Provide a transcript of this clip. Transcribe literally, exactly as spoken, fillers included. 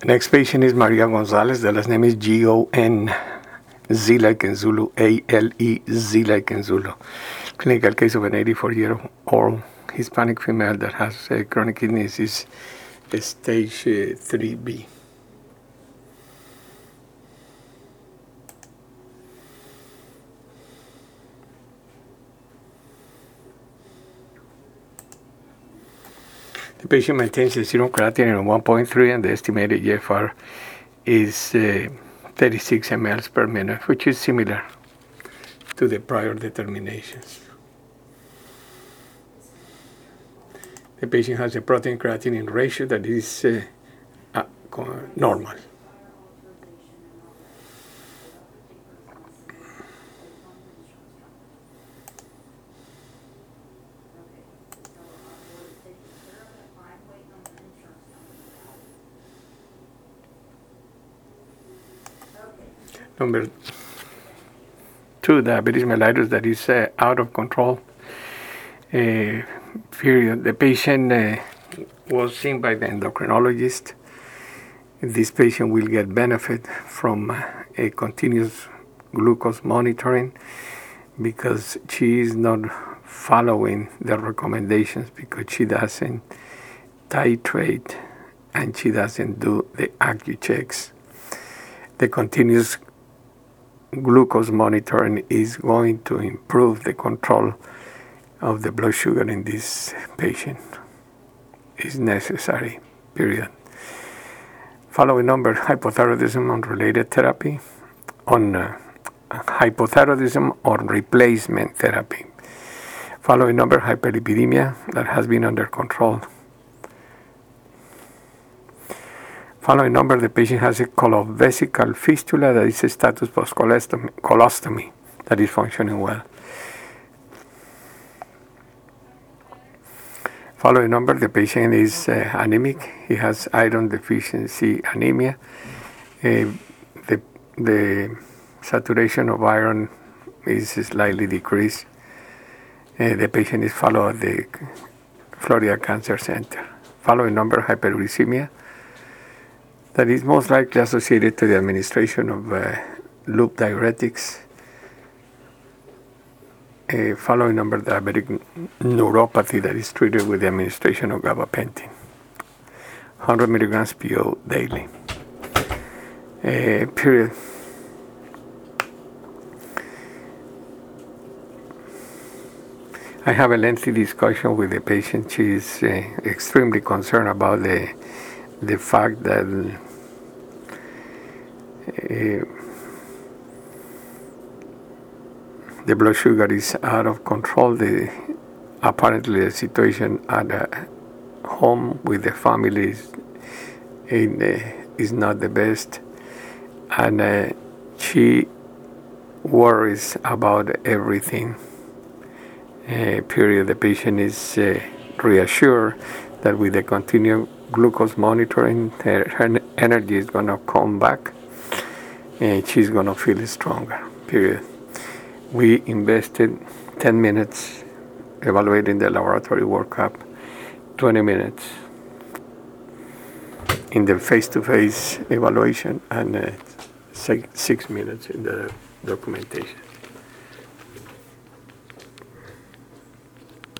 Next patient is Maria Gonzalez. The last name is G O N, Z like in Zulu, A L E, Z like in Zulu. Clinical case of an eighty-four-year-old Hispanic female that has uh, chronic kidney disease, stage uh, three B. The patient maintains a serum creatinine of one point three and the estimated G F R is uh, thirty-six milliliters per minute, which is similar to the prior determinations. The patient has a protein creatinine ratio that is uh, uh, normal. Number two, diabetes mellitus that is uh, out of control. Uh, period. The patient uh, was seen by the endocrinologist. This patient will get benefit from a continuous glucose monitoring because she is not following the recommendations because she doesn't titrate and she doesn't do the AccuChecks. The continuous glucose monitoring is going to improve the control of the blood sugar in this patient. Is necessary, period. Following number, hypothyroidism on related therapy, on uh, hypothyroidism or replacement therapy. Following number, hyperlipidemia that has been under control. Following number, the patient has a colovesical fistula that is a status post-colostomy colostomy that is functioning well. Following number, the patient is uh, anemic. He has iron deficiency anemia. Uh, the, the saturation of iron is slightly decreased. Uh, the patient is followed at the Florida Cancer Center. Following number, hyperuricemia that is most likely associated to the administration of uh, loop diuretics. Uh, following number, diabetic neuropathy that is treated with the administration of gabapentin. one hundred milligrams P O daily. Uh, period. I have a lengthy discussion with the patient. She is uh, extremely concerned about the the fact that uh, the blood sugar is out of control. The, apparently the situation at uh, home with the family is, in, uh, is not the best. And uh, she worries about everything. Uh, period. The patient is uh, reassured that with the continued glucose monitoring, her, her energy is going to come back and she's going to feel stronger. Period. We invested ten minutes evaluating the laboratory workup, twenty minutes in the face-to-face evaluation, and uh, six, six minutes in the documentation.